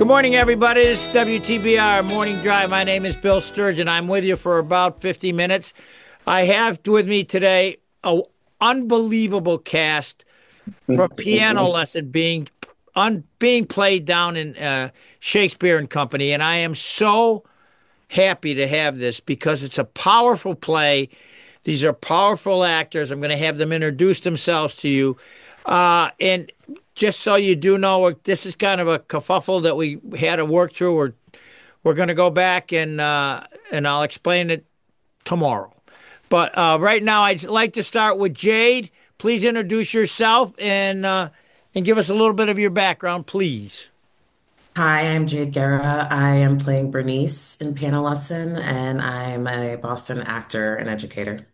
Good morning, everybody. This is WTBR Morning Drive. My name is Bill Sturgeon. I'm with you for about 50 minutes. I have with me today an unbelievable cast from Piano Lesson being played down in Shakespeare and Company, and I am so happy to have this because it's a powerful play. These are powerful actors. I'm going to have them introduce themselves to you. And just so you do know, this is kind of a kerfuffle that we had to work through. We're going to go back and I'll explain it tomorrow. But right now, I'd like to start with Jade. Please introduce yourself and give us a little bit of your background, please. Hi, I'm Jade Guerra. I am playing Bernice in Piano Lesson, and I'm a Boston actor and educator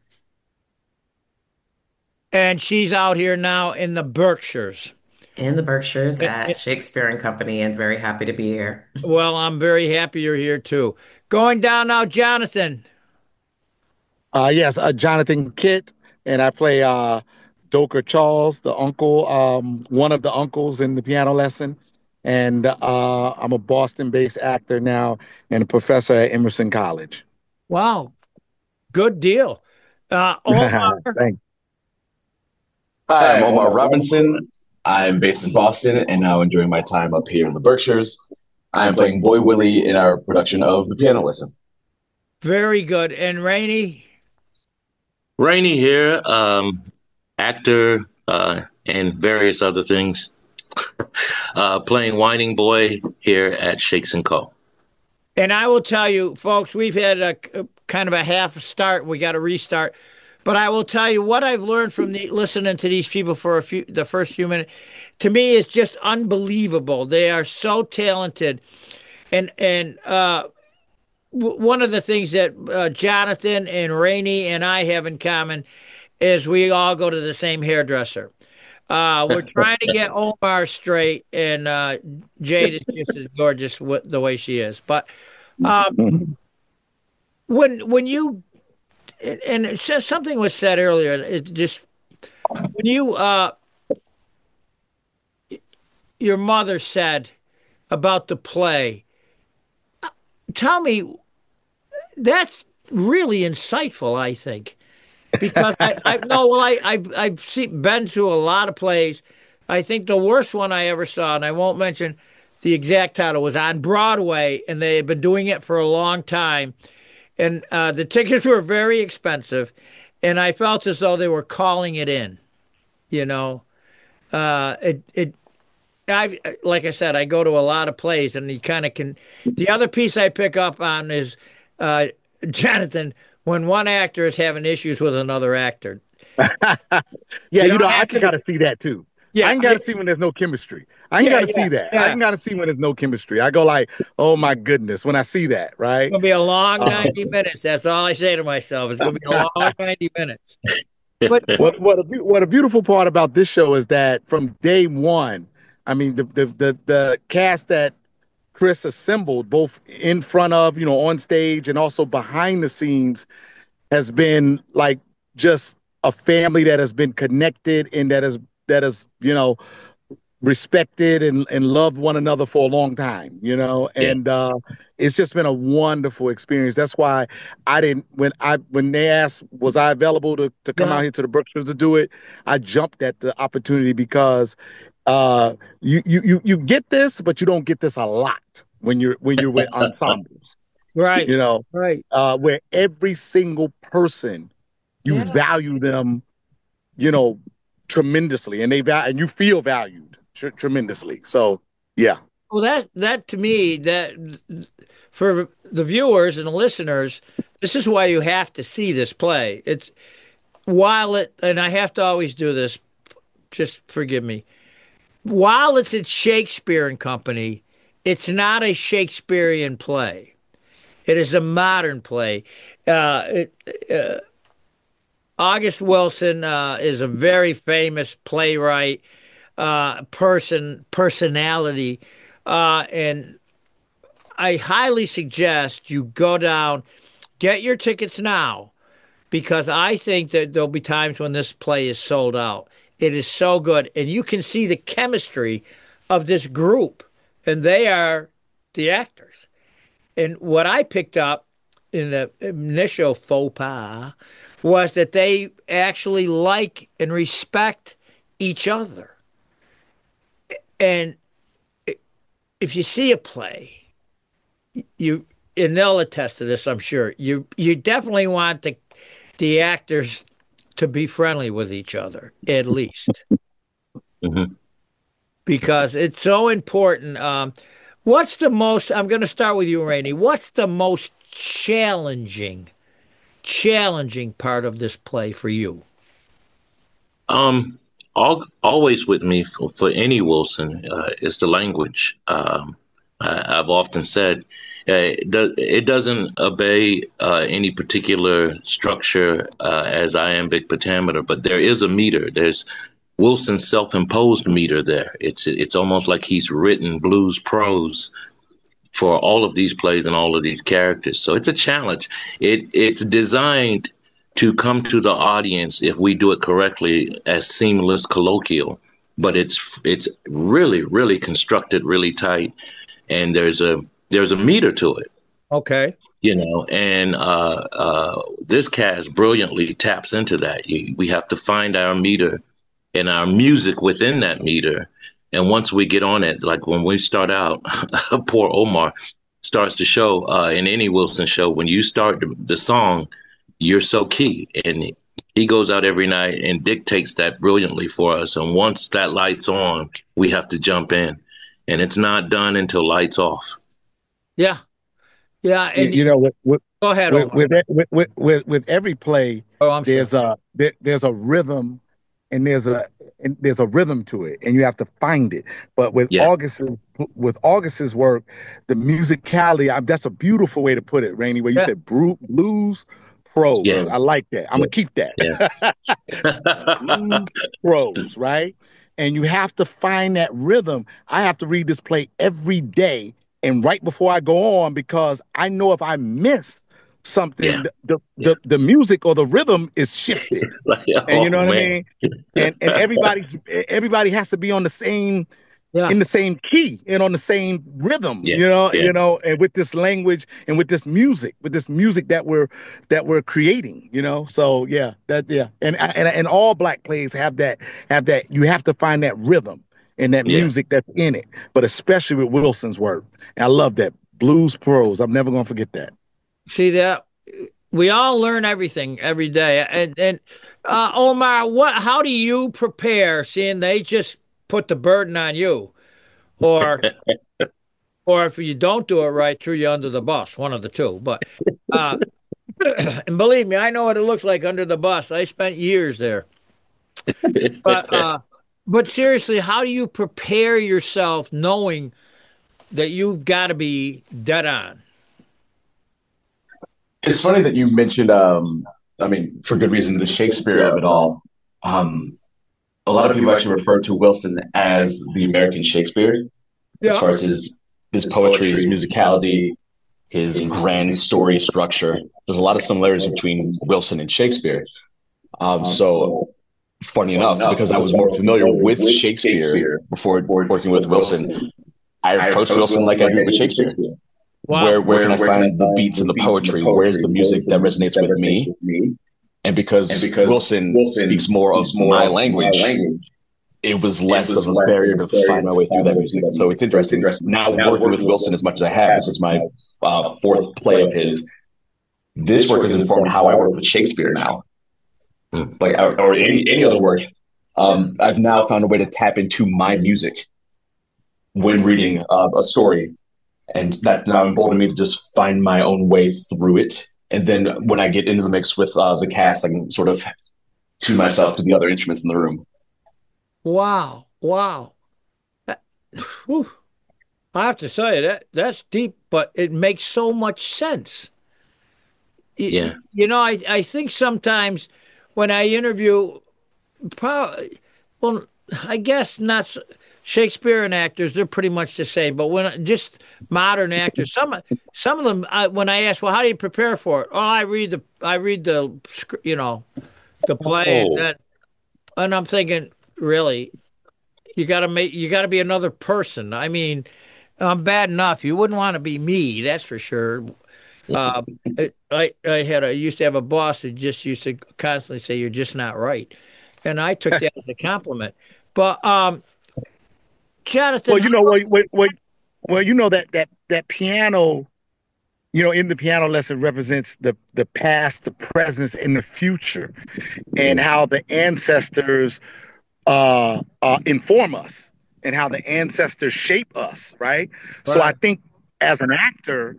And she's out here now in the Berkshires. in the Berkshires Eh, at eh, Shakespeare and Company, and very happy to be here. Well, I'm very happy you're here too. Going down now, Jonathan. Yes, Jonathan Kitt, and I play Doker Charles, the uncle, one of the uncles in the piano lesson. And I'm a Boston-based actor now and a professor at Emerson College. Wow, good deal. Omar. Thanks. Hi, I'm Omar Robinson. I'm based in Boston and now enjoying my time up here in the Berkshires. I'm playing Boy Willie in our production of The Piano Lesson. Very good. And Rainey. Rainey here, actor and various other things. Playing Whining Boy here at Shakes and Co. And I will tell you, folks, we've had a kind of a half start. We got to restart. But I will tell you what I've learned from listening to these people for the first few minutes. To me, is just unbelievable. They are so talented, and one of the things that Jonathan and Rainey and I have in common is we all go to the same hairdresser. We're trying to get Omar straight, and Jade is just as gorgeous the way she is. But when you and something was said earlier, it just when you your mother said about the play, tell me that's really insightful, I think. Because I no, well, I've been to a lot of plays. I think the worst one I ever saw, and I won't mention the exact title, was on Broadway, and they had been doing it for a long time, and the tickets were very expensive, and I felt as though they were calling it in. You know, it. I like I said, I go to a lot of plays, and you kind of can. The other piece I pick up on is uh, Jonathan, when one actor is having issues with another actor. Yeah, You don't I have can to. kind of see that too. I Yeah, can kind of see when there's no chemistry. I can yeah, kind of yeah, see that. I yeah. can kind of see when there's no chemistry. I go like, oh my goodness, when I see that, It's right? gonna be a long Uh, 90 minutes. That's all I say to myself. It's gonna be a long 90 minutes. But what a beautiful part about this show is that from day one, I mean the cast that Chris assembled both in front of, on stage and also behind the scenes has been like just a family that has been connected and that is respected and loved one another for a long time, Yeah. and it's just been a wonderful experience. That's why I didn't when they asked was I available to come yeah, out here to the Berkshires to do it, I jumped at the opportunity because you get this, but you don't get this a lot when you're with ensembles, right, you know, right. where every single person you Yeah. value them, you know, tremendously, and and you feel valued tremendously. So yeah. Well, that to me, that for the viewers and the listeners, this is why you have to see this play. It's while it, and I have to always do this. Just forgive me. While it's at Shakespeare and Company, it's not a Shakespearean play. It is a modern play. It, August Wilson is a very famous playwright, personality, and I highly suggest you go down, get your tickets now, because I think that there'll be times when this play is sold out. It is so good, and you can see the chemistry of this group, and they are the actors. And what I picked up in the initial faux pas was that they actually like and respect each other. And if you see a play, you and they'll attest to this, I'm sure. You definitely want the actors to be friendly with each other, at least, Mhm. because it's so important. What's the most? I'm going to start with you, Rainey. What's the most challenging part of this play for you? Um, Always with me for any Wilson is the language. I've often said it doesn't obey any particular structure as iambic pentameter, but there is a meter. There's Wilson's self-imposed meter there. It's almost like he's written blues prose for all of these plays and all of these characters. So it's a challenge. It's designed to come to the audience if we do it correctly as seamless colloquial, but it's really really constructed really tight, and there's a meter to it, Okay. and this cast brilliantly taps into that. We have to find our meter and our music within that meter. And once we get on it, like when we start out, poor Omar starts the show in any Wilson show. When you start the song, you're so key. And he goes out every night and dictates that brilliantly for us. And once that light's on, we have to jump in. And it's not done until lights off. Yeah. Yeah. And go ahead, Omar. with every play, Oh, I'm there's sorry. there's a rhythm, and there's a rhythm to it, and you have to find it. But Yeah. With August's work, the musicality, that's a beautiful way to put it, Rainey, where you Yeah. said blues prose. Yeah. I like that. I'm gonna keep that. Blues prose, right? And you have to find that rhythm. I have to read this play every day and right before I go on, because I know if I miss something, Yeah. the music or the rhythm is shifted. It's like, And you know oh, what I man. mean? And everybody has to be on the same Yeah. in the same key and on the same rhythm, Yeah. Yeah. and with this language and with this music that we're creating, So and all black plays have that. You have to find that rhythm and that Yeah. music that's in it, but especially with Wilson's work. And I love that blues prose. I'm never gonna forget that. See that we all learn everything every day. And Omar, how do you prepare, seeing they just put the burden on you, or if you don't do it right, threw you under the bus, one of the two. But and believe me, I know what it looks like under the bus. I spent years there. But seriously, how do you prepare yourself knowing that you've got to be dead on? It's funny that you mentioned, I mean, for good reason, the Shakespeare of it all. A lot of people actually refer to Wilson as the American Shakespeare, as far as his poetry, his musicality, his grand story structure. There's a lot of similarities between Wilson and Shakespeare. So, funny enough, because I was more familiar with Shakespeare before working with Wilson, I approached Wilson like I do with Shakespeare. Wow. Where can I find the beats and the poetry? Where's the music that resonates with me? And because Wilson speaks more of my language, it was less of a barrier to find my way through that music. So it's interesting. Now working with Wilson as much as I have, this is my fourth play of his. This work has informed how I work with Shakespeare now, like or any other work. I've now found a way to tap into my music when reading a story. And that now emboldened me to just find my own way through it. And then when I get into the mix with the cast, I can sort of tune myself to the other instruments in the room. Wow. Whew. I have to say that's deep, but it makes so much sense. Yeah. I think sometimes when I interview, well, I guess not Shakespearean actors, they're pretty much the same. But when just modern actors, some of them, when I ask, well, how do you prepare for it? Oh, I read the the play, and I'm thinking, really, you got to be another person. I mean, I'm bad enough. You wouldn't want to be me, that's for sure. Uh, I used to have a boss who just used to constantly say, "You're just not right," and I took that as a compliment. But Jonathan, Well, you know, well, you know that piano, you know, in the piano lesson represents the past, the present, and the future, and how the ancestors inform us, and how the ancestors shape us, right? So I think as an actor,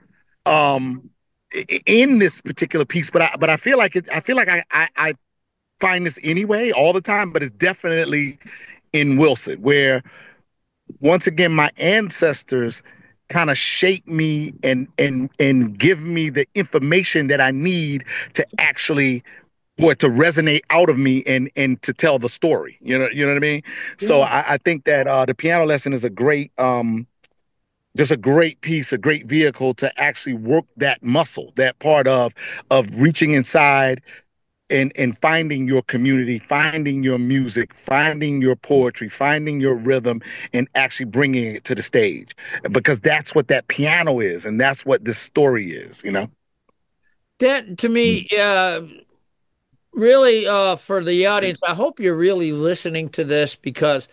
in this particular piece, but I feel like I find this anyway all the time, but it's definitely in Wilson, where once again my ancestors kind of shape me and give me the information that I need to actually for it to resonate out of me and to tell the story. You know what I mean? Yeah. So I think that the piano lesson is a great just a great piece, a great vehicle to actually work that muscle, that part of reaching inside and finding your community, finding your music, finding your poetry, finding your rhythm, and actually bringing it to the stage. Because that's what that piano is, and that's what this story is, you know? That, to me, really, for the audience, I hope you're really listening to this, because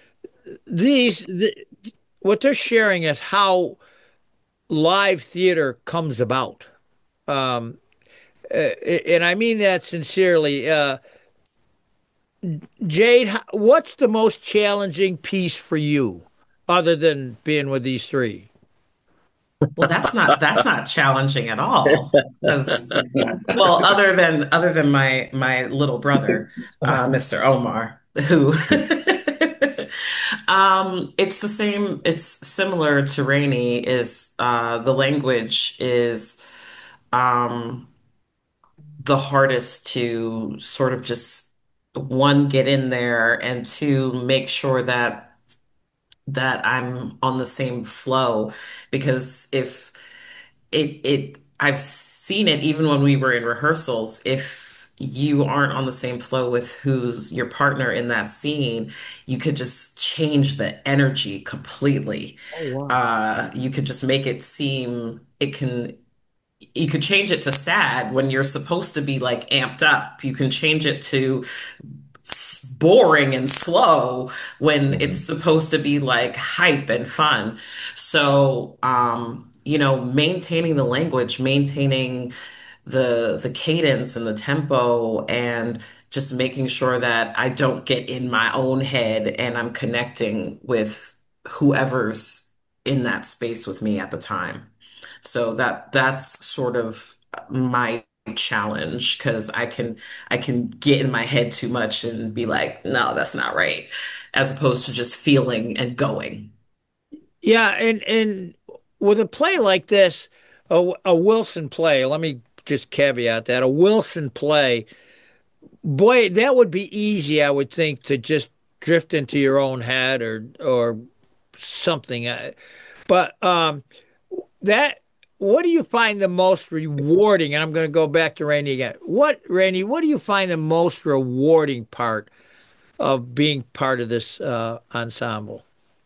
what they're sharing is how live theater comes about. And I mean that sincerely. Jade, what's the most challenging piece for you, other than being with these three? Well, that's not challenging at all. Well, other than my little brother, Mr. Omar, who it's the same. It's similar to Rainey. Is the language is um, the hardest to sort of just one get in there and two make sure that I'm on the same flow because if I've seen it even when we were in rehearsals, if you aren't on the same flow with who's your partner in that scene, you could just change the energy completely. Oh, wow. You could just make it seem you could change it to sad when you're supposed to be like amped up. You can change it to boring and slow when it's supposed to be like hype and fun. So, maintaining the language, maintaining the cadence and the tempo and just making sure that I don't get in my own head and I'm connecting with whoever's in that space with me at the time. So that's sort of my challenge because I can get in my head too much and be like, no, that's not right, as opposed to just feeling and going. Yeah, and with a play like this, a Wilson play, let me just caveat that a Wilson play, boy, that would be easy, I would think, to just drift into your own head or something. But that what do you find the most rewarding? And I'm going to go back to Randy again. Randy, what do you find the most rewarding part of being part of this ensemble?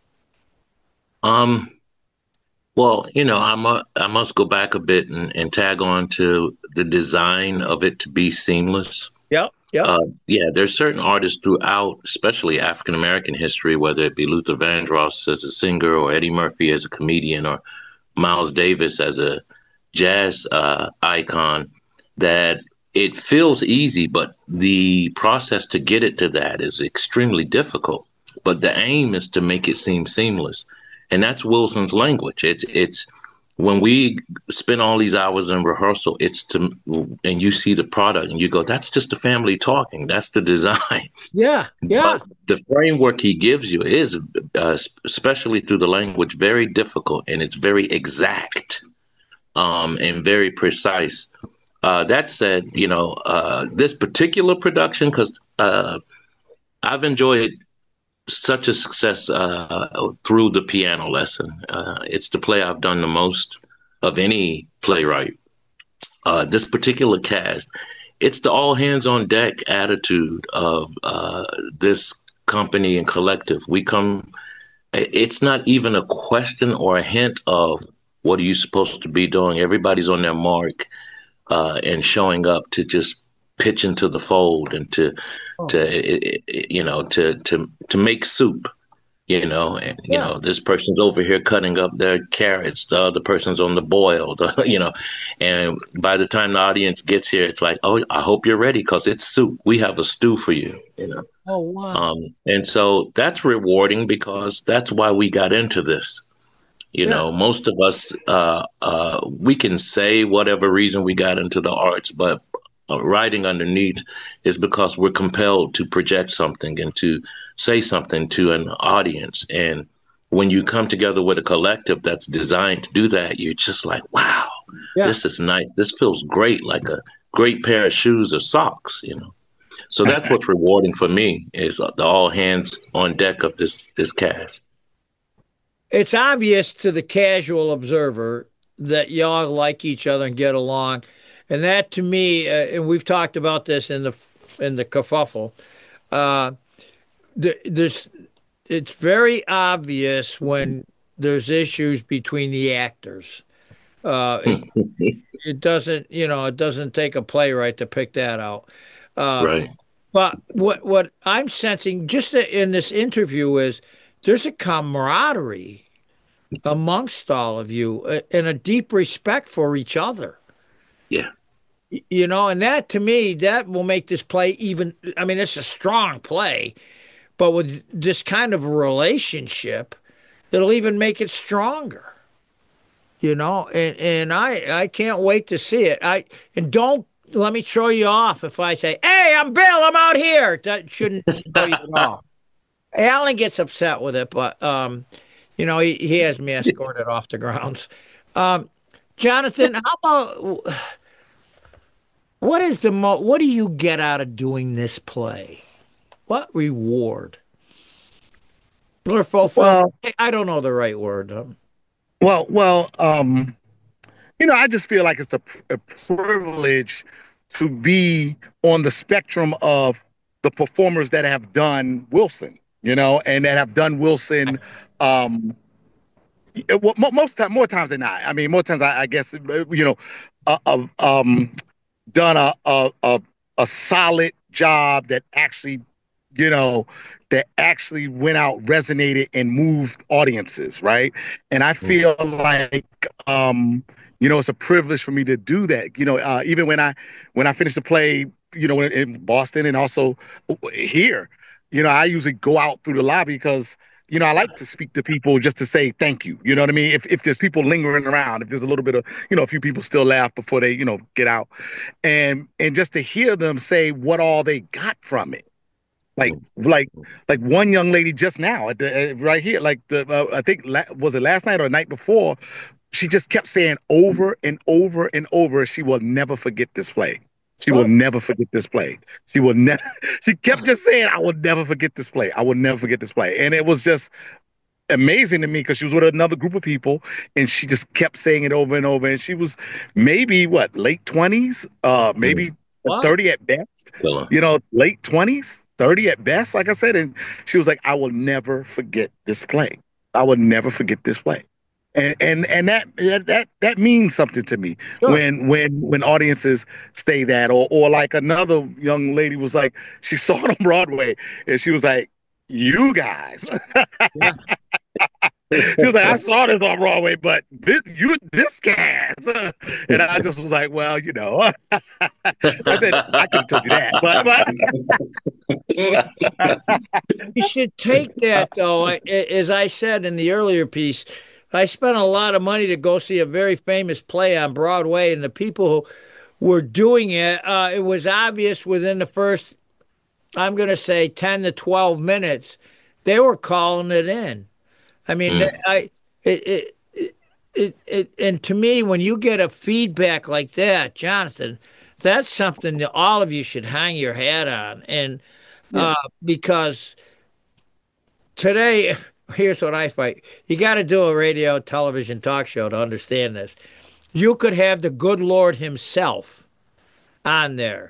Um, well, I must go back a bit and tag on to the design of it to be seamless. Yep, yep. Yeah, there's certain artists throughout, especially African American history, whether it be Luther Vandross as a singer or Eddie Murphy as a comedian or Miles Davis as a jazz icon, that it feels easy, but the process to get it to that is extremely difficult. But the aim is to make it seem seamless. And that's Wilson's language. It's when we spend all these hours in rehearsal, and you see the product and you go, that's just the family talking. That's the design. Yeah, yeah. But the framework he gives you is, especially through the language, very difficult and it's very exact and very precise. That said, this particular production, because I've enjoyed such a success through the piano lesson. It's the play I've done the most of any playwright. This particular cast, it's the all hands on deck attitude of this company and collective. We come it's not even a question or a hint of what are you supposed to be doing. Everybody's on their mark and showing up to just pitch into the fold and to make soup. And this person's over here cutting up their carrots, the other person's on the boil, and by the time the audience gets here, it's like, oh, I hope you're ready because it's soup. We have a stew for you. Oh, wow. And so that's rewarding because that's why we got into this. Most of us, we can say whatever reason we got into the arts, but writing underneath is because we're compelled to project something and to say something to an audience. And when you come together with a collective that's designed to do that, you're just like, wow, This is nice. This feels great, like a great pair of shoes or socks. So that's what's rewarding for me is the all hands on deck of this cast. It's obvious to the casual observer that y'all like each other and get along. And that to me, and we've talked about this in the kerfuffle, it's very obvious when there's issues between the actors. It doesn't take a playwright to pick that out. Right. But what I'm sensing just in this interview is there's a camaraderie amongst all of you and a deep respect for each other. Yeah. And that to me, that will make this play even, I mean, it's a strong play, but with this kind of relationship, it'll even make it stronger. And I can't wait to see it. And don't let me throw you off if I say, hey, I'm Bill, I'm out here. That shouldn't throw you off. Alan gets upset with it, but he has me escorted off the grounds. Jonathan, how about what do you get out of doing this play? What reward? Or fulfill? I don't know the right word. I just feel like it's a privilege to be on the spectrum of the performers that have done Wilson, and that have done Wilson more times than not. I mean, more times I guess done a solid job that actually went out, resonated, and moved audiences, right? And I feel like it's a privilege for me to do that. Even when I finish the play, in Boston and also here, I usually go out through the lobby because I like to speak to people just to say thank you. You know what I mean? If there's people lingering around, if there's a little bit of, a few people still laugh before they, get out, and just to hear them say what all they got from it. Like one young lady just now right here, I think was it last night or the night before, she just kept saying over and over and over, she will never forget this play. She will never forget this play. She will never. She kept just saying, "I will never forget this play. I will never forget this play." And it was just amazing to me because she was with another group of people, and she just kept saying it over and over. And she was maybe late 20s, maybe 30 at best. Late 20s, 30 at best. Like I said, and she was like, "I will never forget this play. I will never forget this play." And that means something to me. Sure. when audiences say that, or like another young lady was like, she saw it on Broadway and she was like, "You guys," yeah. She was like, "I saw this on Broadway, but this cast," and I just was like, "Well, I said I could have told you that, but you should take that though. As I said in the earlier piece, I spent a lot of money to go see a very famous play on Broadway, and the people who were doing it, it was obvious within the first, I'm going to say 10 to 12 minutes, they were calling it in. I mean, and to me, when you get a feedback like that, Jonathan, that's something that all of you should hang your hat on. And because today, here's what I fight. You got to do a radio, television talk show to understand this. You could have the good Lord himself on there.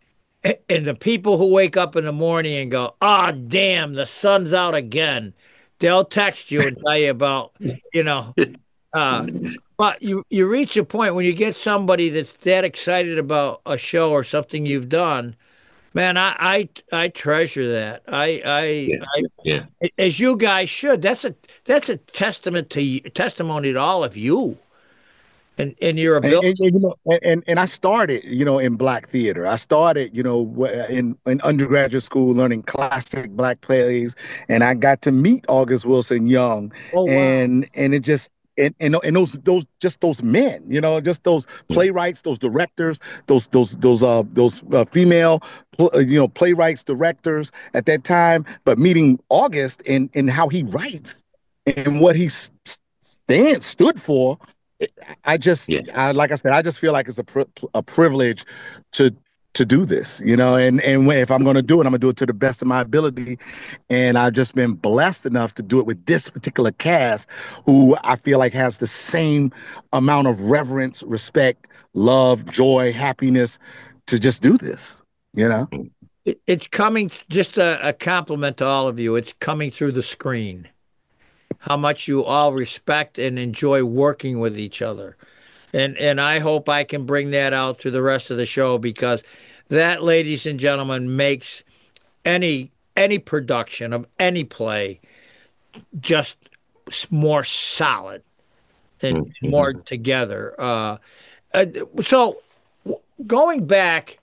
And the people who wake up in the morning and go, "Ah, damn, the sun's out again." they'll text you and tell you about, you know, uh, but you reach a point when you get somebody that's that excited about a show or something you've done, man. I treasure that. Yeah, yeah. As you guys should. That's a testimony to all of you and your ability. And I started, in black theater. I started, in undergraduate school learning classic black plays, and I got to meet August Wilson Young, Oh wow. and it just. And those men, just those playwrights, those directors, those female, playwrights, directors at that time. But meeting August and how he writes and what he stood for, like I said, I just feel like it's a privilege to do this, and if I'm going to do it, I'm going to do it to the best of my ability. And I've just been blessed enough to do it with this particular cast, who I feel like has the same amount of reverence, respect, love, joy, happiness to just do this, It's coming, just a compliment to all of you. It's coming through the screen. How much you all respect and enjoy working with each other. And I hope I can bring that out through the rest of the show, because that, ladies and gentlemen, makes any production of any play just more solid and more together. So going back,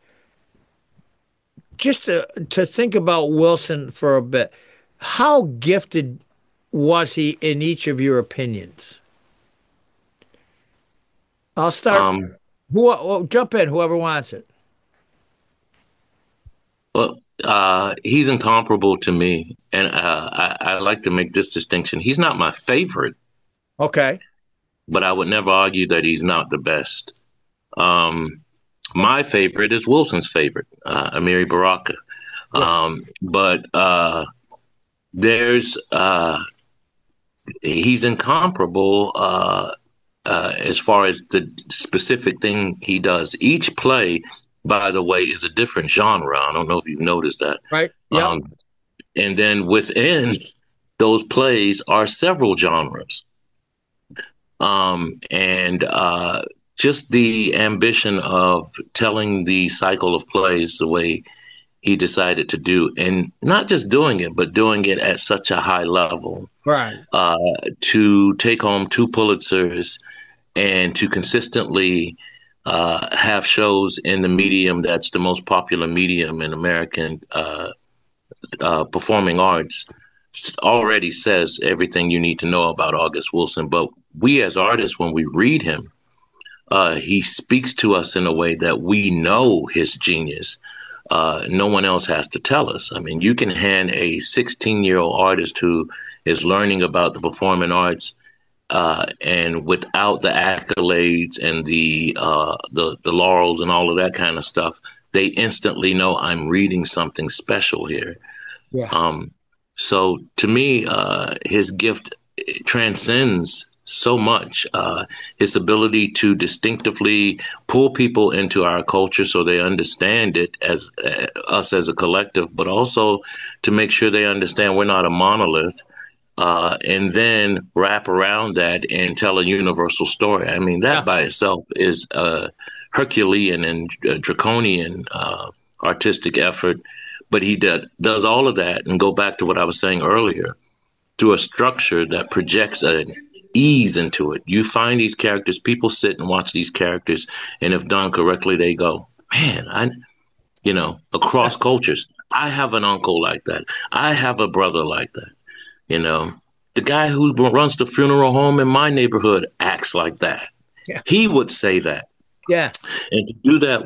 just to think about Wilson for a bit, how gifted was he in each of your opinions? I'll start. Jump in, whoever wants it. Well, he's incomparable to me, and I like to make this distinction. He's not my favorite. Okay. But I would never argue that he's not the best. My favorite is Wilson's favorite, Amiri Baraka. Yeah. But he's incomparable as far as the specific thing he does. Each play, by the way, is a different genre. I don't know if you've noticed that. Right. Yeah. And then within those plays are several genres. And just the ambition of telling the cycle of plays the way he decided to do, and not just doing it, but doing it at such a high level. Right. To take home 2 Pulitzers and to consistently have shows in the medium that's the most popular medium in American performing arts already says everything you need to know about August Wilson. But we as artists, when we read him, he speaks to us in a way that we know his genius. No one else has to tell us. I mean, you can hand a 16-year-old artist who is learning about the performing arts, and without the accolades and the laurels and all of that kind of stuff, they instantly know I'm reading something special here. Yeah. So to me, his gift transcends so much. His ability to distinctively pull people into our culture so they understand it as us as a collective, but also to make sure they understand we're not a monolith, and then wrap around that and tell a universal story. I mean, that by itself is a Herculean and draconian artistic effort. But he does all of that, and go back to what I was saying earlier, through a structure that projects an ease into it. You find these characters, people sit and watch these characters, and if done correctly, they go, man, across cultures, I have an uncle like that. I have a brother like that. The guy who runs the funeral home in my neighborhood acts like that. Yeah. He would say that. Yeah. And to do that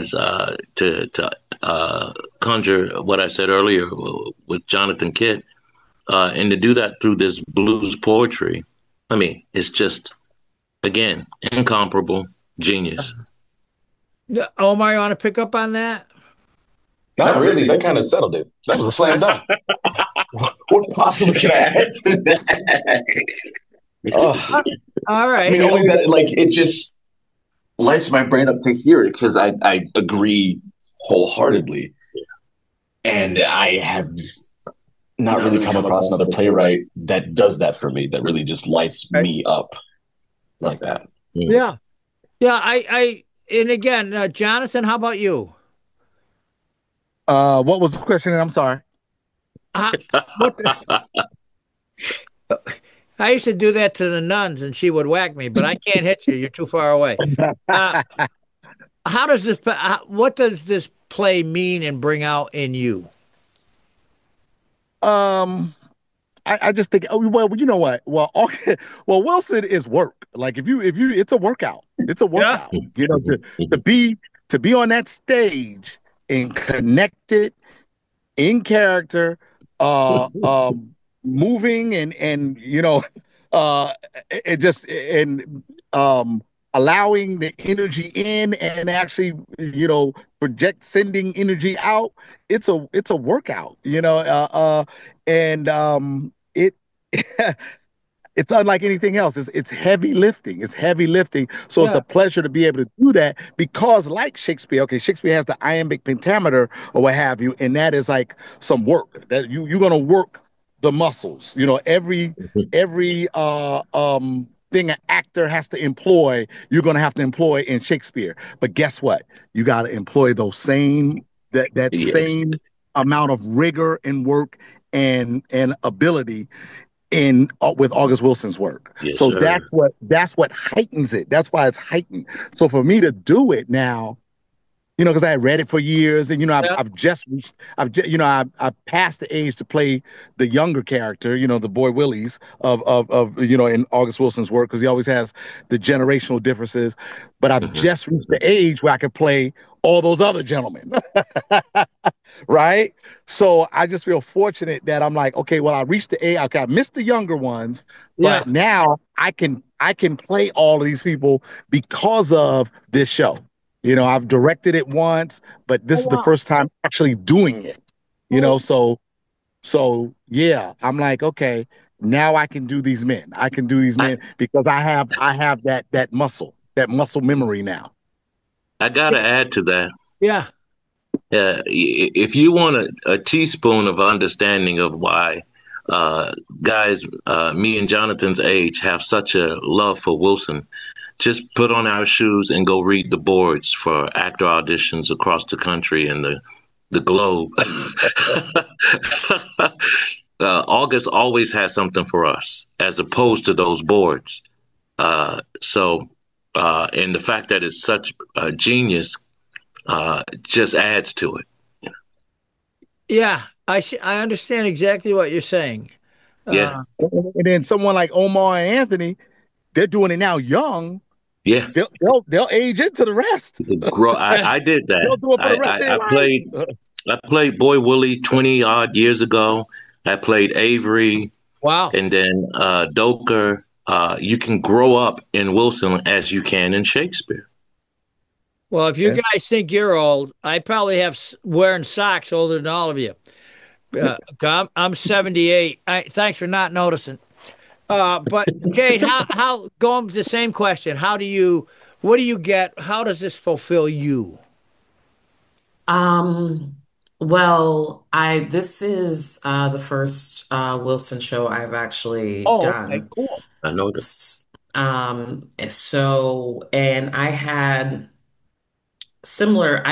to conjure what I said earlier with Jonathan Kidd, and to do that through this blues poetry, I mean, it's just, again, incomparable genius. Omar, you want to pick up on that? Not really. That kind of settled it. That was a slam dunk. What possibly can I add to that? All right. I mean, only that, it just lights my brain up to hear it, because I agree wholeheartedly. And I have not really come across another playwright that does that for me, that really just lights me up like that. Yeah. Yeah. And again, Jonathan, how about you? What was the question? I'm sorry. What I used to do that to the nuns and she would whack me, but I can't hit you. You're too far away. Uh, how does this, what does this play mean and bring out in you? Um, I just think, oh, well, you know what? Well, okay, well, Wilson is work. Like if you, it's a workout. It's a workout. You know, to be on that stage and connected in character, moving and uh, it just and allowing the energy in and actually project sending energy out. It's a workout, and it. It's unlike anything else. It's heavy lifting. It's heavy lifting. So it's Yeah. a pleasure to be able to do that because, like Shakespeare, okay, Shakespeare has the iambic pentameter or what have you, and that is like some work that you're gonna work the muscles. Every thing an actor has to employ, you're gonna have to employ in Shakespeare. But guess what? You got to employ those that Yes. same amount of rigor and work and ability in with August Wilson's work. Yes, So sir. that's what heightens it. That's why it's heightened. So for me to do it now, because I had read it for years, and Yeah. I've just reached, I passed the age to play the younger character, the boy Willies of in August Wilson's work because he always has the generational differences. But I've Mhm. just reached the age where I could play all those other gentlemen, right? So I just feel fortunate that I'm like, okay, well, I reached the age. Okay, I missed the younger ones, Yeah. but now I can play all of these people because of this show. I've directed it once, but this Oh, is the wow. first time actually doing it. Oh, So yeah, I'm like, okay, now I can do these men. I can do these I, men because I have that muscle memory now. I got to add to that. yeah. If you want a teaspoon of understanding of why guys, me and Jonathan's age, have such a love for Wilson, just put on our shoes and go read the boards for actor auditions across the country and the globe. August always has something for us, as opposed to those boards. And the fact that it's such a genius just adds to it. Yeah. I understand exactly what you're saying. Yeah, And then someone like Omar and Anthony, they're doing it now young. yeah. They'll age into the rest. Grow. I did They'll that. do it for the rest of their I played. life. I played Boy Willie 20 odd years ago. I played Avery Wow. and then Doker. You can grow up in Wilson as you can in Shakespeare. Well, if you Yeah. guys think you're old, I probably have wearing socks older than all of you. I'm 78. Thanks for not noticing. But Jade, how going to the same question? What do you get? How does this fulfill you? Um, well, I this is the first Wilson show I've actually Oh, okay, done. cool. I know that. And I had similar,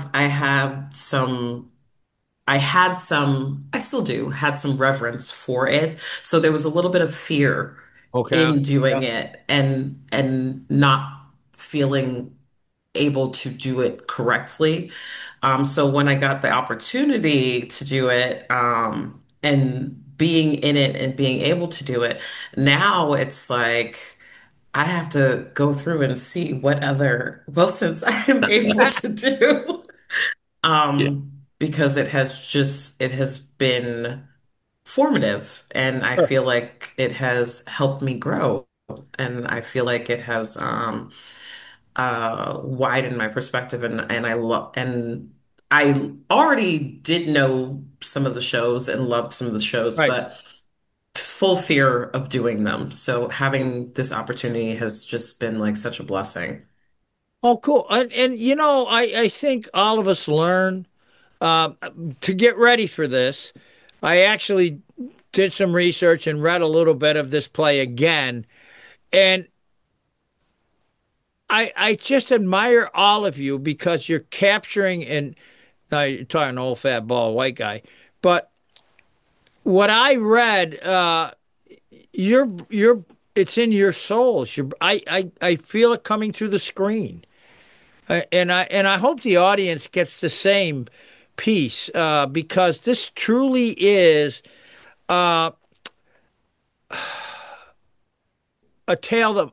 I still do, had some reverence for it. So there was a little bit of fear Okay. in Yeah. doing it and not feeling able to do it correctly. So when I got the opportunity to do it, and being in it and being able to do it, now it's like I have to go through and see what other Wilsons I am able to do. Yeah, Because it has been formative and I Sure. feel like it has helped me grow and I feel like it has widened my perspective and I already did know some of the shows and loved some of the shows, Right. but full fear of doing them. So having this opportunity has just been like such a blessing. Oh, cool. And I think all of us learn uh, to get ready for this. I actually did some research and read a little bit of this play again, and I just admire all of you because you're capturing and you're talking old fat bald white guy, but what I read, you're it's in your souls. I feel it coming through the screen, and I hope the audience gets the same piece because this truly is uh, a tale that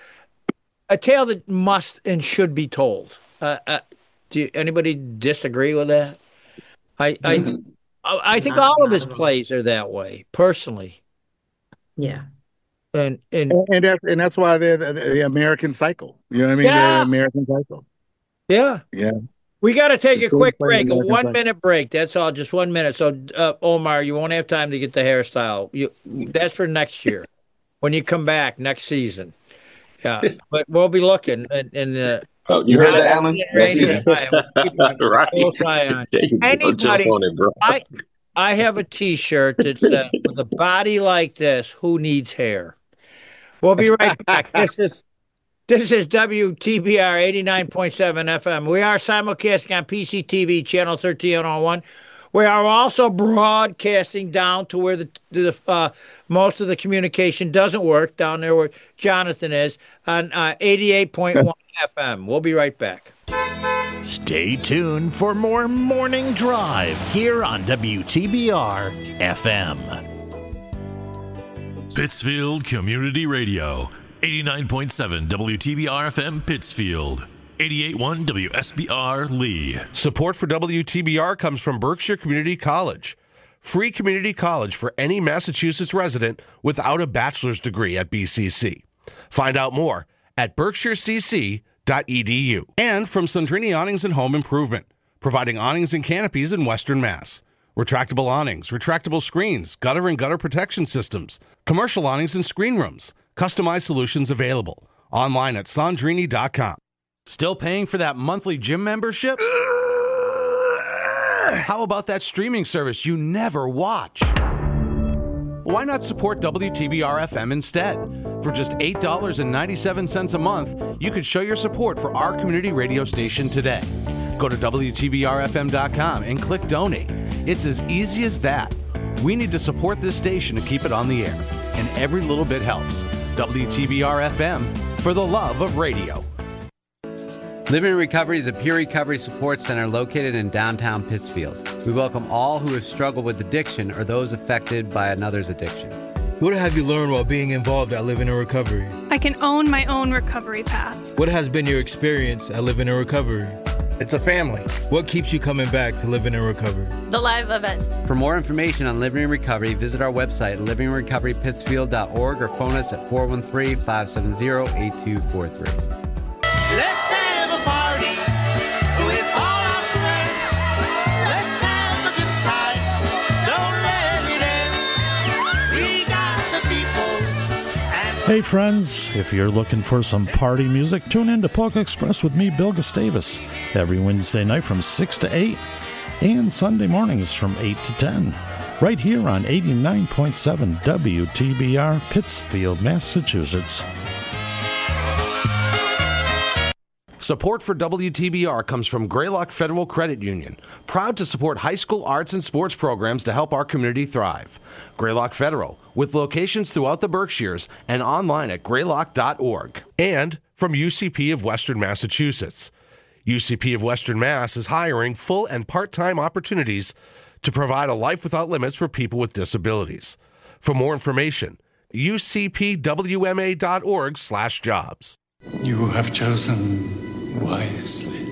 must and should be told. Anybody disagree with that? I I I think all of Not his at all. plays are that way, personally, Yeah. and And that's why they're the American Cycle. You know what I mean? They're yeah, American Cycle. yeah. Yeah. We got to take The a same quick play in break, a American one Cycle. minute break. That's all, just 1 minute. So, Omar, you won't have time to get the hairstyle. That's for next year when you come back next season. Yeah, but we'll be looking in the Oh, you heard that, Alan? Next rain. season. Keep a Right. close eye on. There you go. Jump Anybody, on it, bro. I have a T-shirt that says, "With a body like this, who needs hair?" We'll be right back. This is WTBR 89.7 FM. We are simulcasting on PCTV channel 1301. We are also broadcasting down to where the most of the communication doesn't work, down there where Jonathan is, on 88.1 FM. We'll be right back. Stay tuned for more Morning Drive here on WTBR FM. Pittsfield Community Radio, 89.7 WTBR FM Pittsfield, 88.1 WSBR Lee. Support for WTBR comes from Berkshire Community College. Free community college for any Massachusetts resident without a bachelor's degree at BCC. Find out more at berkshirecc.edu. And from Sandrini Awnings and Home Improvement, providing awnings and canopies in Western Mass. Retractable awnings, retractable screens, gutter and gutter protection systems, commercial awnings and screen rooms, customized solutions available. Online at sandrini.com. Still paying for that monthly gym membership? How about that streaming service you never watch? Why not support WTBR FM instead? For just $8.97 a month, you could show your support for our community radio station today. Go to WTBRFM.com and click donate. It's as easy as that. We need to support this station to keep it on the air, and every little bit helps. WTBR FM, for the love of radio. Living in Recovery is a peer recovery support center located in downtown Pittsfield. We welcome all who have struggled with addiction or those affected by another's addiction. What have you learned while being involved at Living in Recovery? I can own my own recovery path. What has been your experience at Living in Recovery? It's a family. What keeps you coming back to Living in Recovery? The live events. For more information on Living in Recovery, visit our website at livinginrecoverypittsfield.org or phone us at 413-570-8243. Let's have a party with all our friends. Let's have a good time. Don't let it end. We got the people. Hey friends, if you're looking for some party music, tune in to Polka Express with me, Bill Gustavus, every Wednesday night from 6 to 8 and Sunday mornings from 8 to 10, right here on 89.7 WTBR, Pittsfield, Massachusetts. Support for WTBR comes from Greylock Federal Credit Union, proud to support high school arts and sports programs to help our community thrive. Greylock Federal, with locations throughout the Berkshires and online at greylock.org. And from UCP of Western Massachusetts. UCP of Western Mass is hiring full and part-time opportunities to provide a life without limits for people with disabilities. For more information, ucpwma.org/jobs. You have chosen wisely.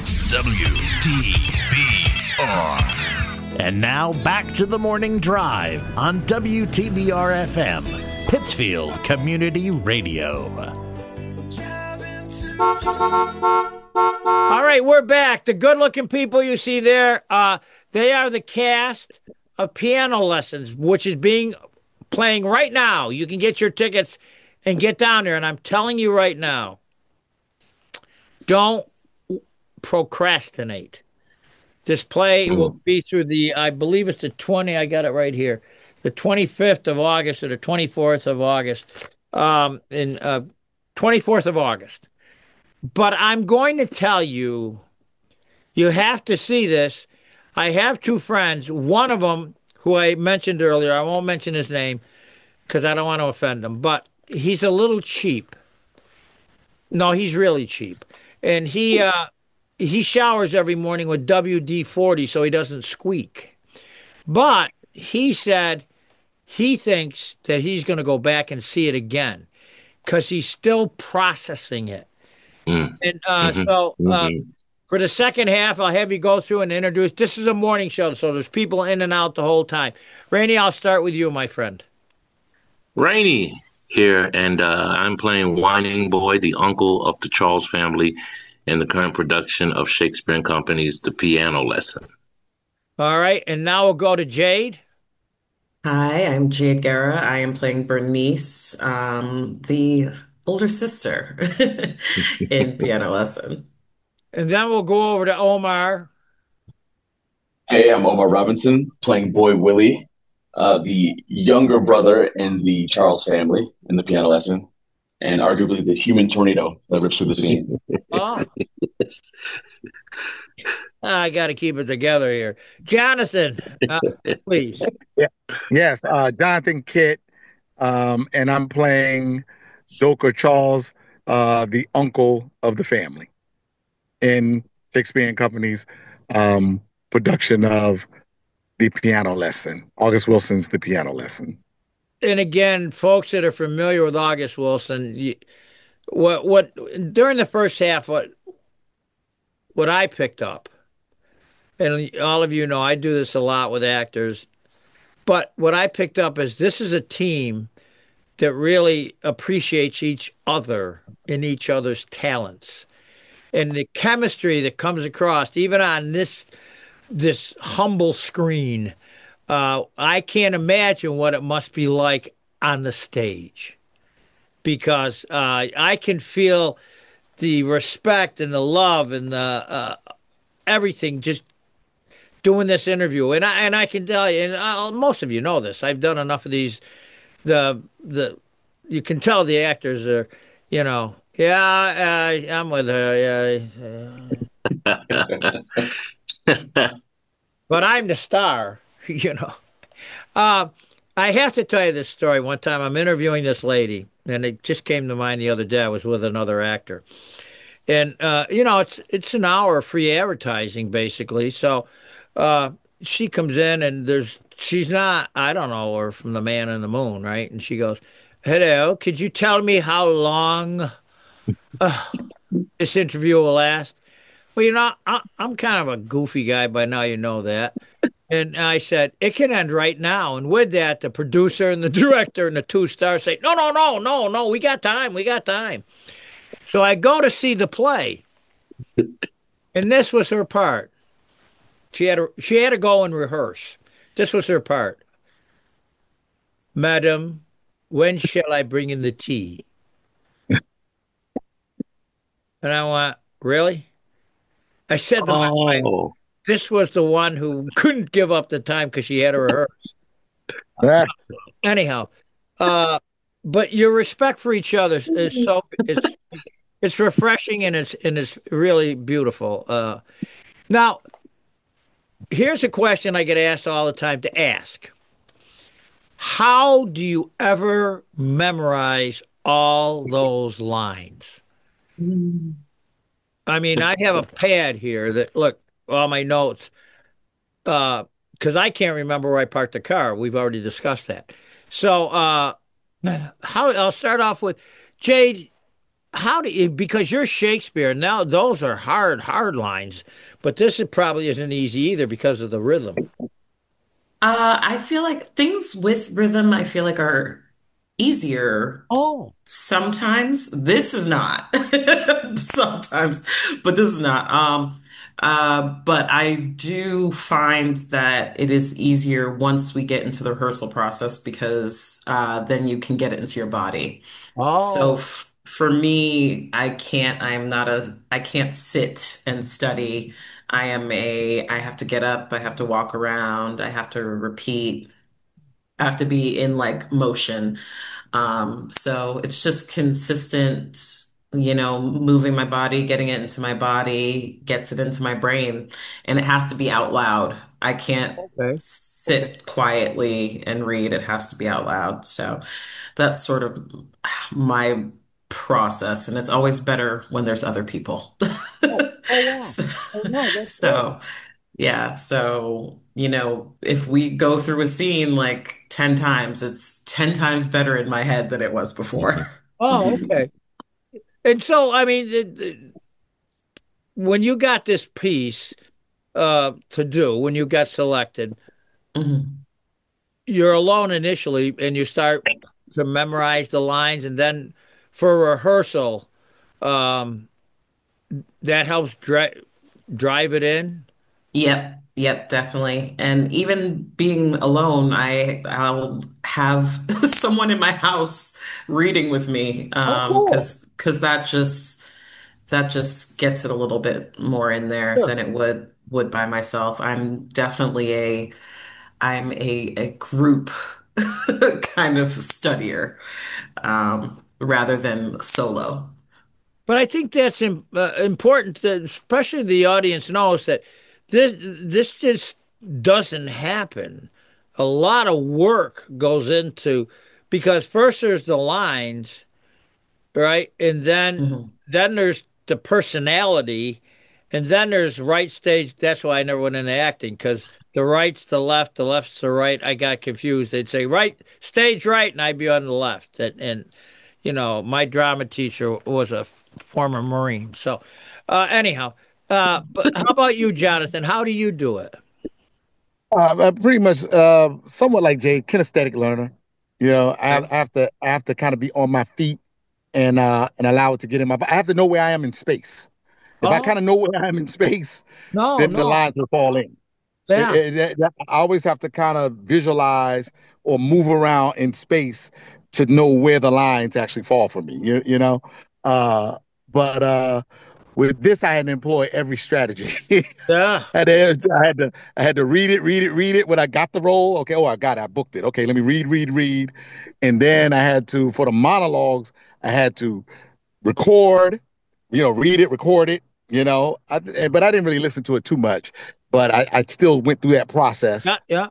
WTBR. And now back to the morning drive on WTBR FM, Pittsfield Community Radio. All right, we're back. The good-looking people you see there, they are the cast of Piano Lessons, which is playing right now. You can get your tickets and get down there. And I'm telling you right now, don't procrastinate. This play will be through I believe it's the 20, I got it right here, the 25th of August or the 24th of August, in 24th of August. But I'm going to tell you, you have to see this. I have two friends, one of them who I mentioned earlier, I won't mention his name because I don't want to offend him, but he's a little cheap. No, he's really cheap. And he showers every morning with WD-40 so he doesn't squeak. But he said he thinks that he's going to go back and see it again because he's still processing it. And for the second half, I'll have you go through and introduce. This is a morning show, so there's people in and out the whole time. Rainey, I'll start with you, my friend. Rainey here, and I'm playing Whining Boy, the uncle of the Charles family, in the current production of Shakespeare and Company's The Piano Lesson. All right, and now we'll go to Jade. Hi, I'm Jade Guerra. I am playing Bernice, the older sister in Piano Lesson. And then we'll go over to Omar. Hey, I'm Omar Robinson, playing Boy Willie, the younger brother in the Charles family in The Piano Lesson, and arguably the human tornado that rips through the scene. Oh. I got to keep it together here. Jonathan, please. Yes, Jonathan Kitt, and I'm playing Doka Charles, the uncle of the family, in Shakespeare and Company's production of The Piano Lesson, August Wilson's The Piano Lesson. And again, folks that are familiar with August Wilson, what during the first half, what I picked up, and all of you know I do this a lot with actors, but what I picked up is this is a team that really appreciates each other and each other's talents. And the chemistry that comes across, even on this humble screen, I can't imagine what it must be like on the stage, because I can feel the respect and the love and the everything just doing this interview. And I can tell you, and most of you know this, I've done enough of these. You can tell the actors are, I'm with her. But I'm the star, I have to tell you this story. One time I'm interviewing this lady, and it just came to mind the other day. I was with another actor. And, it's an hour of free advertising, basically. So she comes in, and she's not, I don't know her from the Man in the Moon, right? And she goes, "Hello, could you tell me how long this interview will last?" Well, I'm kind of a goofy guy by now, you know that. And I said, "It can end right now." And with that, the producer and the director and the two stars say, No, we got time. So I go to see the play. And this was her part. She had to go and rehearse. This was her part. "Madam, when shall I bring in the tea?" And I went, "Really?" I said to my wife, this was the one who couldn't give up the time because she had to rehearse. Anyhow, but your respect for each other is it's refreshing, and it's really beautiful. Now, here's a question I get asked all the time to ask. How do you ever memorize all those lines? I mean, I have a pad here that, look, all my notes, because I can't remember where I parked the car. We've already discussed that. So I'll start off with, Jade, because you're Shakespeare, now those are hard lines, but this probably isn't easy either because of the rhythm. I feel like things with rhythm, I feel like are easier. Oh, sometimes. This is not. Sometimes, but this is not. But I do find that it is easier once we get into the rehearsal process because then you can get it into your body. So Oh, for me, I can't sit and study I have to get up, I have to walk around, I have to repeat, I have to be in like motion. So it's just consistent, moving my body, getting it into my body, gets it into my brain, and it has to be out loud. I can't Okay. sit quietly and read. It has to be out loud. So that's sort of my process, and it's always better when there's other people. Oh wow. So, Oh no, that's great. so yeah, so, if we go through a scene like 10 times, it's 10 times better in my head than it was before. Oh, okay. And so, I mean, when you got this piece to do, when you got selected, Mhm. you're alone initially, and you start to memorize the lines, and then for rehearsal, um, that helps drive it in. Yep, yep, definitely. And even being alone, I'll have someone in my house reading with me, Oh, cool. because that just gets it a little bit more in there Sure. than it would by myself. I'm a group kind of studier, rather than solo. But I think that's important that especially the audience knows that this just doesn't happen. A lot of work goes into because first there's the lines, right? And Mhm. then there's the personality, and then there's right stage. That's why I never went into acting because the right's the left's the right. I got confused. They'd say right stage right, and I'd be on the left. And my drama teacher was a former Marine. So anyhow, but how about you, Jonathan? How do you do it? I'm pretty much somewhat like Jay, kinesthetic learner. Okay. I have to kind of be on my feet and allow it to get in my. I have to know where I am in space. If I Oh kind of know where I am in space, no, then the no, lines will fall in. yeah. I always have to kind of visualize or move around in space to know where the lines actually fall for me. Uh, but with this, I had to employ every strategy. Yeah. I had to read it when I got the role. Okay, oh, I got it. I booked it. Okay, let me read. And then I had to, for the monologues, I had to record, read it, record it, but I didn't really listen to it too much. But I still went through that process. Yeah, yeah.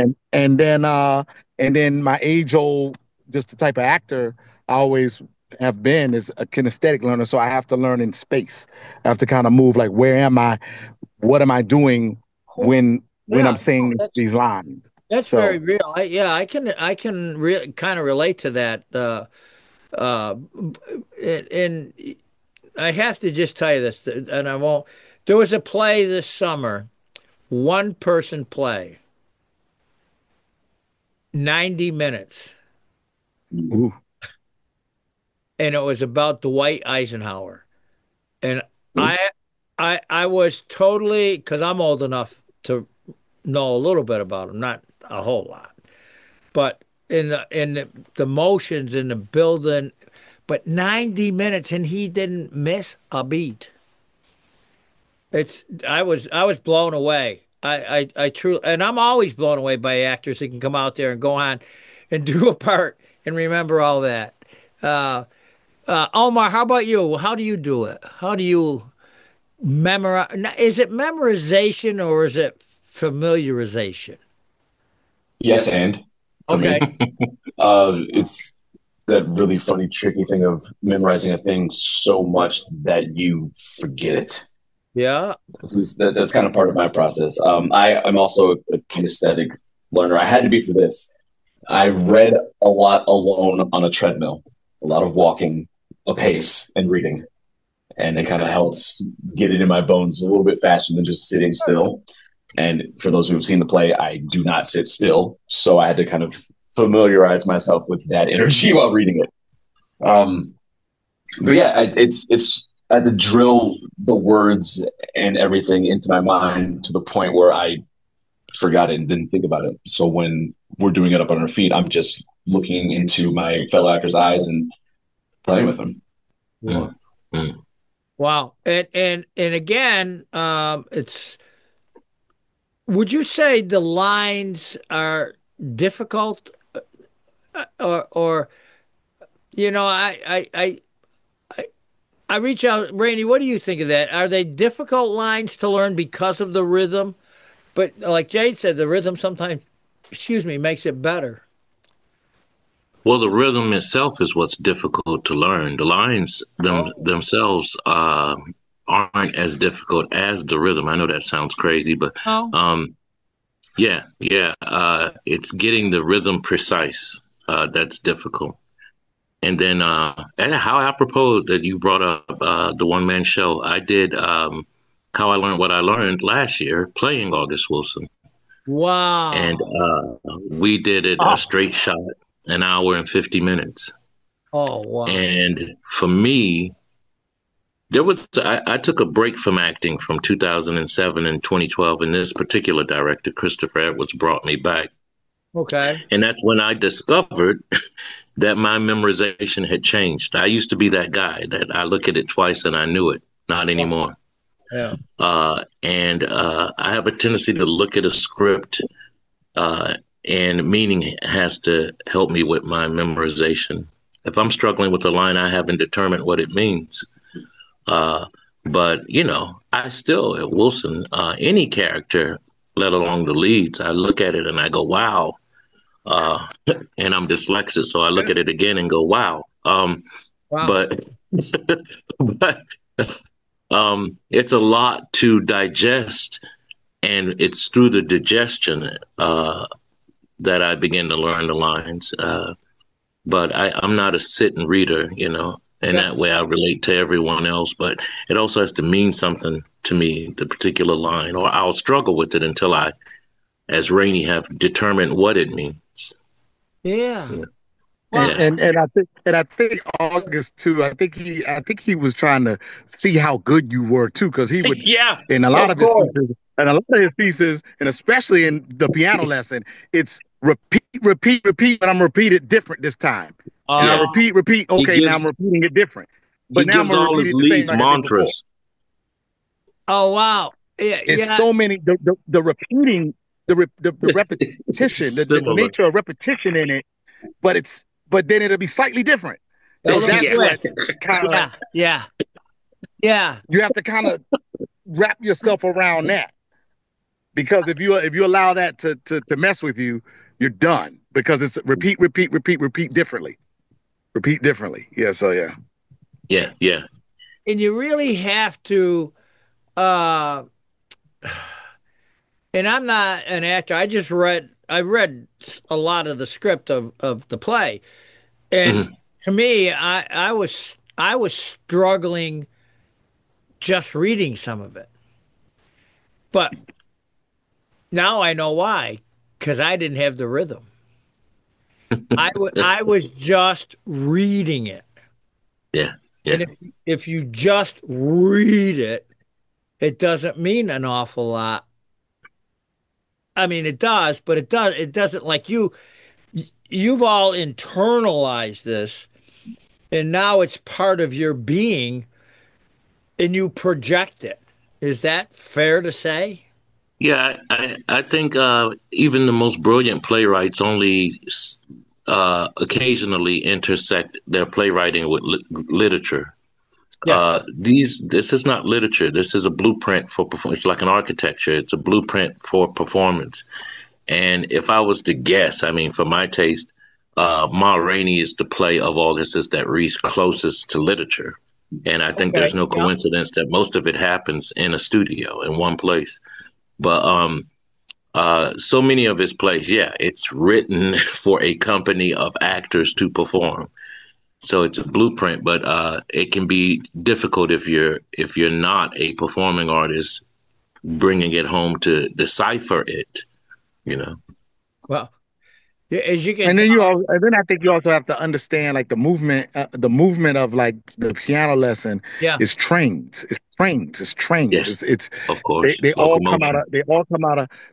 And then my age old, just the type of actor I always have been is a kinesthetic learner. So I have to learn in space. I have to kind of move like, where am I? What am I doing when Yeah, I'm saying these lines? that's very So real. I can kind of relate to that. Uh, and I have to just tell you this, and I won't. There was a play this summer, one person play, 90 minutes, ooh, and it was about Dwight Eisenhower. And I was totally, because I'm old enough to know a little bit about him, not a whole lot, but in the motions in the building, but 90 minutes and he didn't miss a beat. I was blown away. I truly, and I'm always blown away by actors that can come out there and go on and do a part and remember all that. Uh, Omar, how about you? How do you do it? How do you memorize? Is it memorization or is it familiarization? Yes, and for me, Okay. it's that really funny, tricky thing of memorizing a thing so much that you forget it. Yeah. That's kind of part of my process. I am also a kinesthetic learner. I had to be for this. I read a lot alone on a treadmill, a lot of walking, a pace, and reading. And it kind of helps get it in my bones a little bit faster than just sitting still. And for those who have seen the play, I do not sit still. So I had to kind of familiarize myself with that energy while reading it. But yeah, it's I had to drill the words and everything into my mind to the point where I forgot it and didn't think about it. So when we're doing it up on our feet, I'm just looking into my fellow actors' eyes and playing with them. Yeah. Mm. Wow. And again, it's. Would you say the lines are difficult, or I reach out, Randy. What do you think of that? Are they difficult lines to learn because of the rhythm? But like Jade said, the rhythm sometimes, makes it better. Well, the rhythm itself is what's difficult to learn. The lines themselves aren't as difficult as the rhythm. I know that sounds crazy, but yeah. It's getting the rhythm precise that's difficult. And then, and how apropos that you brought up the one-man show. I did How I Learned What I Learned last year playing August Wilson. Wow. And we did it a straight shot, an hour and 50 minutes. Oh, wow. And for me, I took a break from acting from 2007 and 2012, and this particular director, Christopher Edwards, brought me back. Okay. And that's when I discovered that my memorization had changed. I used to be that guy that I look at it twice and I knew it. Not anymore. Yeah. And I have a tendency to look at a script and meaning has to help me with my memorization. If I'm struggling with a line, I haven't determined what it means. But, I still, at Wilson, any character, let alone the leads, I look at it and I go, wow. And I'm dyslexic, so I look at it again and go, wow. But it's a lot to digest, and it's through the digestion that I begin to learn the lines. But I'm not a sit-and reader, and that way I relate to everyone else. But it also has to mean something to me, the particular line, or I'll struggle with it until I, as Rainey, have determined what it means. Yeah. Well, and I think August too. I think he was trying to see how good you were too, because he would in a lot of his pieces, and especially in the piano lesson, it's repeat, but I'm repeating it different this time. And I repeat. Okay, now I'm repeating it different. But now gives all his leads mantras. Oh wow! Yeah, it's so many. The repeating, the repetition, the nature of repetition in it, but then it'll be slightly different. So that's what kind of yeah. You have to kind of wrap yourself around that, because if you allow that to mess with you, you're done, because it's repeat differently. Repeat differently. Yeah. So yeah. And you really have to. And I'm not an actor. I read a lot of the script of the play, and to me, I was struggling just reading some of it. But now I know why, because I didn't have the rhythm. I was just reading it. Yeah. And if you just read it, it doesn't mean an awful lot. I mean, it does, but it doesn't, like you've all internalized this, and now it's part of your being, and you project it. Is that fair to say? Yeah, I think even the most brilliant playwrights only occasionally intersect their playwriting with literature. Yeah. This is not literature. This is a blueprint for performance. It's like an architecture. It's a blueprint for performance. And if I was to guess, I mean, for my taste, Ma Rainey is the play of Augustus that reads closest to literature. And I think there's no coincidence that most of it happens in a studio in one place. But so many of his plays, it's written for a company of actors to perform. So it's a blueprint, but it can be difficult if you're not a performing artist, bringing it home to decipher it. Well, as you can, and then I think you also have to understand, like, the movement of, like, the piano lesson is trained. It's trained. Yes, it's of course. They all come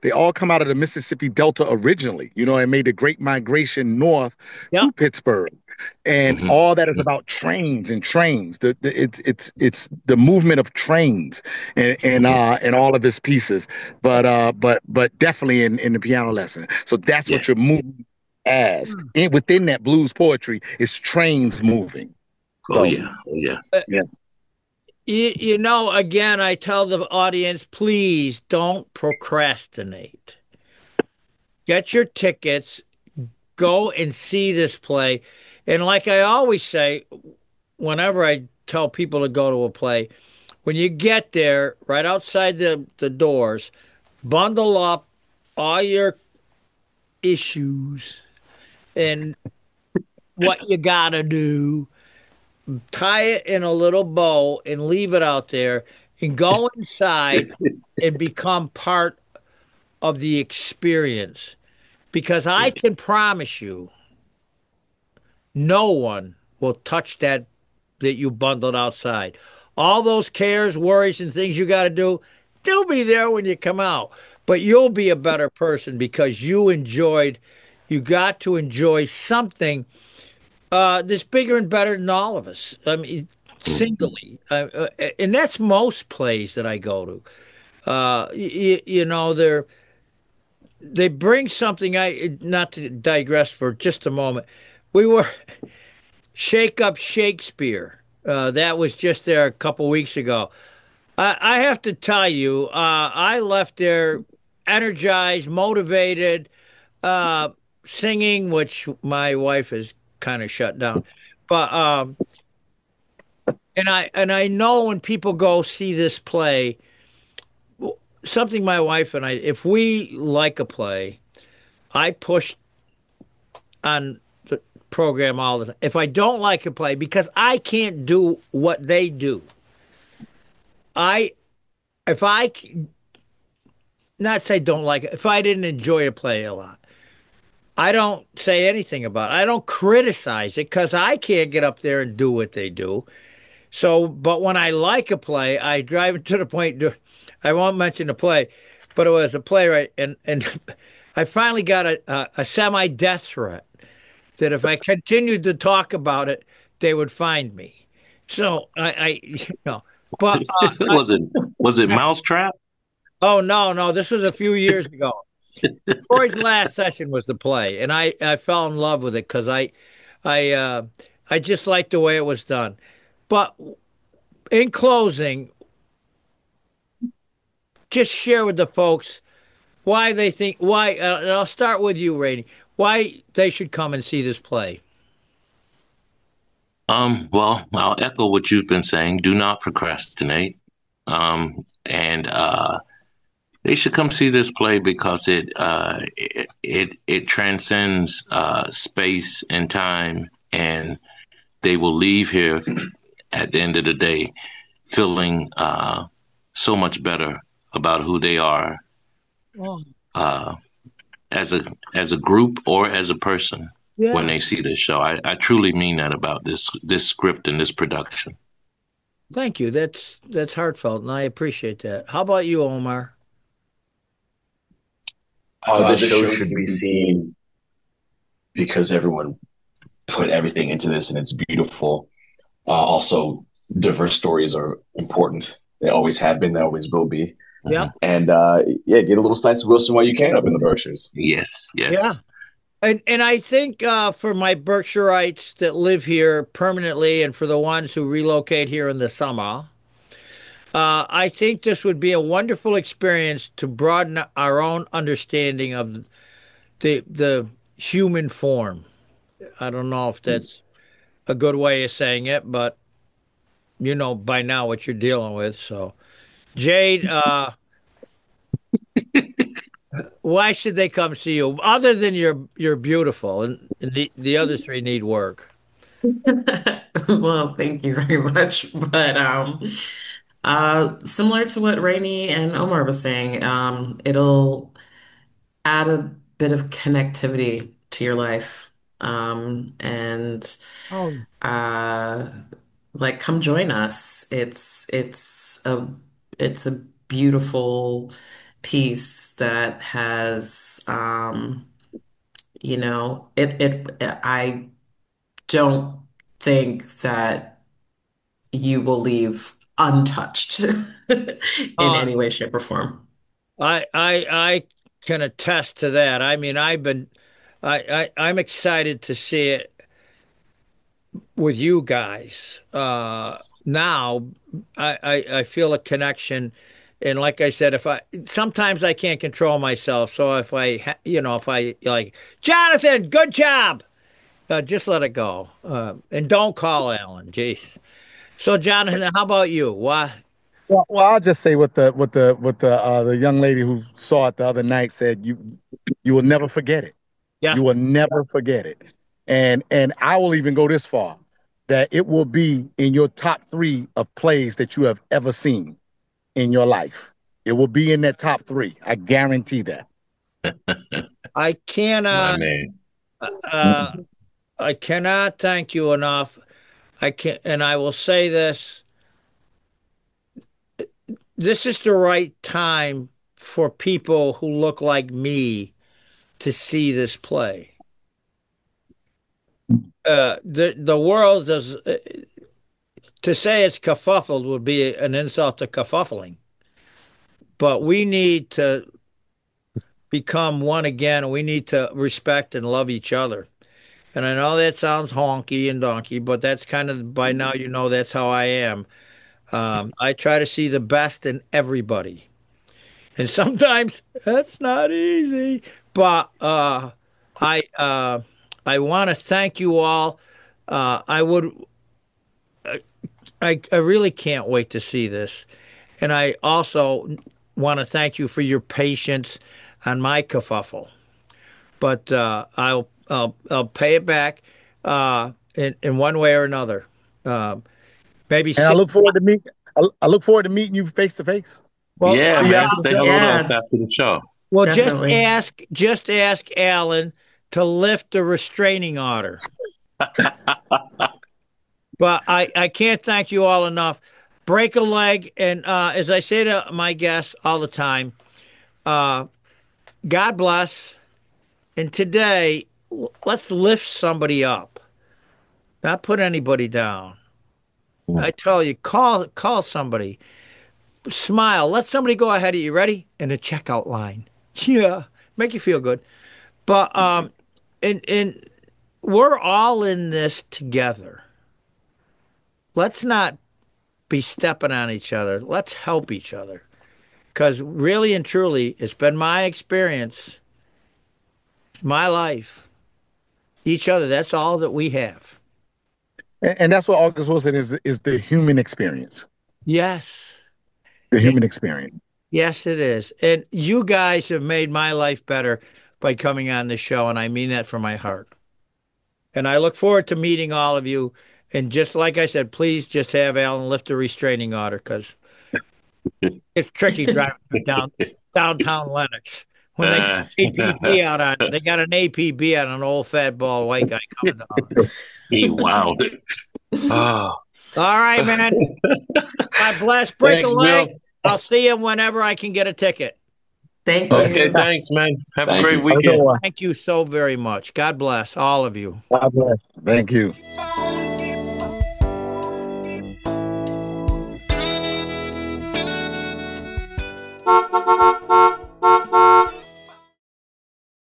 out of the Mississippi Delta originally. It made the great migration north to Pittsburgh. and all that is about trains and trains. It's the movement of trains and all of its pieces. But definitely in the piano lesson. So that's what you're moving as. Within that blues poetry is trains moving. Oh yeah. Yeah. You know, again, I tell the audience, please don't procrastinate. Get your tickets, go and see this play. And like I always say, whenever I tell people to go to a play, when you get there, right outside the doors, bundle up all your issues and what you gotta do, tie it in a little bow and leave it out there and go inside and become part of the experience. Because I can promise you, no one will touch that you bundled outside. All those cares, worries, and things you got to do, they'll be there when you come out. But you'll be a better person because you got to enjoy something that's bigger and better than all of us. I mean, singly. And that's most plays that I go to. You know, they bring something. Not to digress for just a moment. We were Shake Up Shakespeare. That was just there a couple weeks ago. I have to tell you, I left there energized, motivated, singing, which my wife has kind of shut down. But and I know when people go see this play, something my wife and I, if we like a play, I push on the program all the time. If I don't like a play, because I can't do what they do, if I not say don't like it, if I didn't enjoy a play a lot, I don't say anything about it. I don't criticize it because I can't get up there and do what they do. So, but when I like a play, I drive it to the point. I won't mention the play, but it was a playwright, and I finally got a semi-death threat that if I continued to talk about it, they would find me. So but was it Mousetrap? Oh no, this was a few years ago. Freud's Last Session was the play, and I fell in love with it because I just liked the way it was done. But in closing, just share with the folks why they think and I'll start with you, Rainey, why they should come and see this play. Well, I'll echo what you've been saying. Do not procrastinate. And they should come see this play because it transcends space and time, and they will leave here at the end of the day feeling so much better about who they are as a group or as a person when they see this show. I truly mean that about this script and this production. Thank you. That's heartfelt, and I appreciate that. How about you, Omar? This show should be seen because everyone put everything into this, and it's beautiful. Also, diverse stories are important. They always have been. They always will be. Yeah. And get a little slice of Wilson while you can up in the Berkshires. Yes. Yeah. And I think for my Berkshirites that live here permanently and for the ones who relocate here in the summer, I think this would be a wonderful experience to broaden our own understanding of the human form. I don't know if that's a good way of saying it, but you know by now what you're dealing with. So, Jade, why should they come see you? Other than you're beautiful, and the other three need work. Well, thank you very much. But similar to what Rainey and Omar was saying, it'll add a bit of connectivity to your life. And like come join us. It's a beautiful piece that has it I don't think that you will leave untouched in any way, shape, or form. I can attest to that. I mean, I'm excited to see it with you guys. Now I feel a connection. And like I said, sometimes I can't control myself. So if if I like, Jonathan, good job, just let it go. And don't call Alan. Jeez. So Jonathan, how about you? What? Well, I'll just say what the young lady who saw it the other night said. You will never forget it. Yeah. You will never forget it. And I will even go this far, that it will be in your top 3 of plays that you have ever seen in your life. It will be in that top 3. I guarantee that. I cannot. I cannot thank you enough. And I will say this. This is the right time for people who look like me to see this play. The world does. To say it's kerfuffled would be an insult to kerfuffling. But we need to become one again, and we need to respect and love each other. And I know that sounds honky and donkey, but that's kind of, by now you know that's how I am. I try to see the best in everybody. And sometimes that's not easy. But I want to thank you all. I really can't wait to see this. And I also want to thank you for your patience on my kerfuffle. But I'll pay it back in one way or another. Maybe. And I look forward to meeting you face to face. Well, yeah, man. Say hello to us after the show. Well, just ask Alan to lift the restraining order. But I can't thank you all enough. Break a leg, and as I say to my guests all the time, God bless. And today, let's lift somebody up, not put anybody down. I tell you, call somebody. Smile. Let somebody go ahead of you. Ready? In a checkout line. Yeah. Make you feel good. But and we're all in this together. Let's not be stepping on each other. Let's help each other. Because really and truly, it's been my experience, my life, each other. That's all that we have. And that's what August Wilson is the human experience. Yes. The human experience. Yes, it is. And you guys have made my life better by coming on this show, and I mean that from my heart. And I look forward to meeting all of you. And just like I said, please just have Alan lift a restraining order, because it's tricky driving downtown Lenox. When they got APB out on it, they got an APB on an old fat bald white guy coming down. Wow. Oh. All right, man. God bless. Break a leg. Bill. I'll see you whenever I can get a ticket. Thank you. Okay, thanks, man. Have a great weekend. Thank you so very much. God bless all of you. God bless. Thank you.